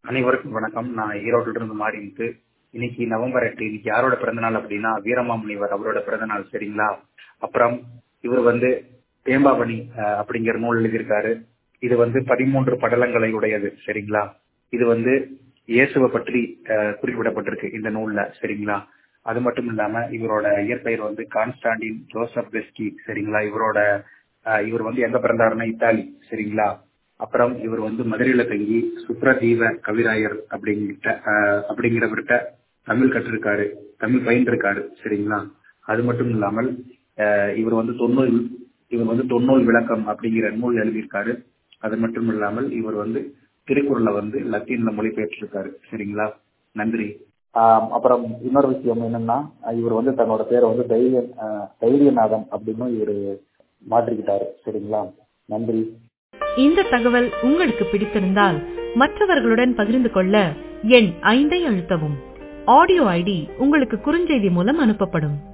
அனைவருக்கும் வணக்கம். நான் ஈரோட்டில இருந்து மாறிட்டு இன்னைக்கு நவம்பர் 8 இன்னைக்கு யாரோட பிறந்தநாள் அப்படின்னா வீரமாமுனிவர் அவரோட பிறந்தநாள். சரிங்களா? அப்புறம் இவர் தேம்பாவணி அப்படிங்கிற நூல் எழுதியிருக்காரு. இது 13 படலங்களை உடையது. சரிங்களா? இது இயேசுவை பற்றி குறிப்பிடப்பட்டிருக்கு இந்த நூல்ல. சரிங்களா? அது மட்டும் இல்லாம இவரோட இயற்பெயர் கான்ஸ்டாண்டின் ஜோசப் பெஸ்கி. சரிங்களா? இவர் எங்க பிறந்தாருன்னா இத்தாலி. சரிங்களா? அப்புறம் இவர் மதுரையில தங்கி சுப்ரதீவ கவிராயர் அப்படிங்கிறவர்கிட்ட தமிழ் கற்றிருக்காரு, தமிழ் பயின்றிருக்காரு. சரிங்களா? அது மட்டும் இல்லாமல் இவர் தொன்னூல் விளக்கம் அப்படிங்கிற நூல் எழுதியிருக்காரு. அது மட்டும் இல்லாமல் இவர் திருக்குறளை லத்தீன்ல மொழிபெயர்த்திருக்காரு. சரிங்களா? நன்றி. அப்புறம் இன்னொரு விஷயம் என்னன்னா, இவர் தன்னோட பேரை தைரியநாதன் அப்படின்னு இவர் மாற்றிக்கிட்டாரு. சரிங்களா? நன்றி. இந்த தகவல் உங்களுக்கு பிடித்திருந்தால் மற்றவர்களுடன் பகிர்ந்து கொள்ள எண் 5 அழுத்தவும். ஆடியோ ஐடி உங்களுக்கு குறுஞ்செய்தி மூலம் அனுப்பப்படும்.